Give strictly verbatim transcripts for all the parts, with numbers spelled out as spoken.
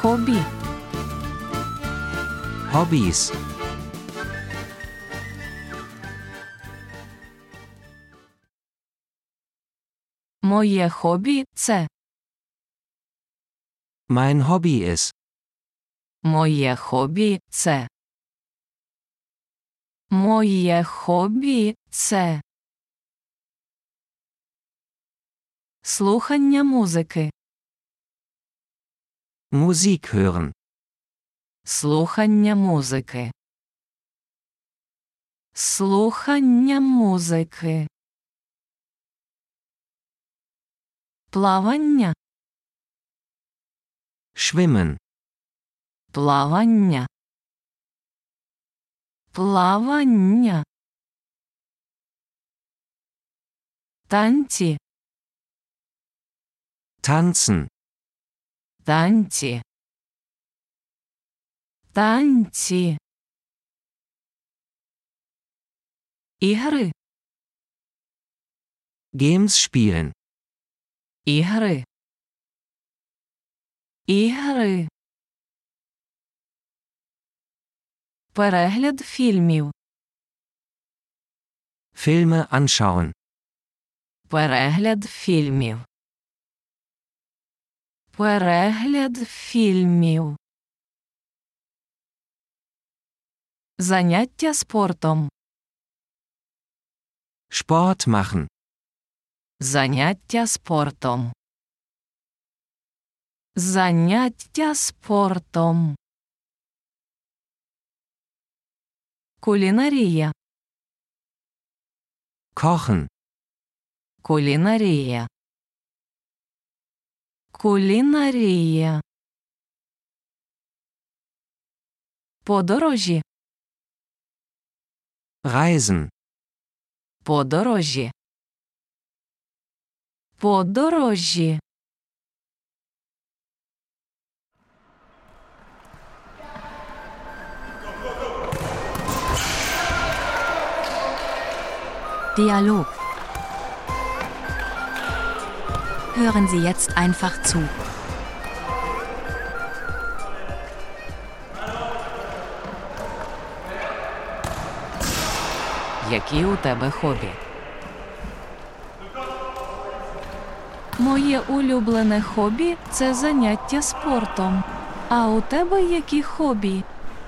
хобі. Hobbys. Моє хобі – це. Mein Hobby ist. Моє хобі – це. Моє хобі – це. Слухання музики. Musik hören. Слухання музики. Слухання музики. Плавання. Schwimmen. Плавання. Плавання. Танці. Tanzen. Танці. Танці. Ігри. Games spielen. Ігри. Ігри. Перегляд фільмів. Filme anschauen. Перегляд фільмів. Перегляд фільмів. Заняття спортом. Sport machen. Заняття спортом. Заняття спортом. Кулінарія. Kochen. Кулінарія. Кулінарія. Подорожі. Reisen. Подорожі. Подорожі. Dialog. Hören Sie jetzt einfach zu. Які у тебе хобі? Моє улюблене хобі – це заняття спортом. А у тебе які хобі?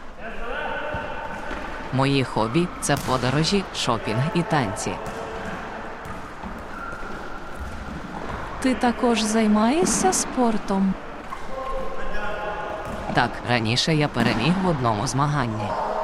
Мої хобі – це подорожі, шопінг і танці. Ти також займаєшся спортом? Так, раніше я переміг в одному змаганні.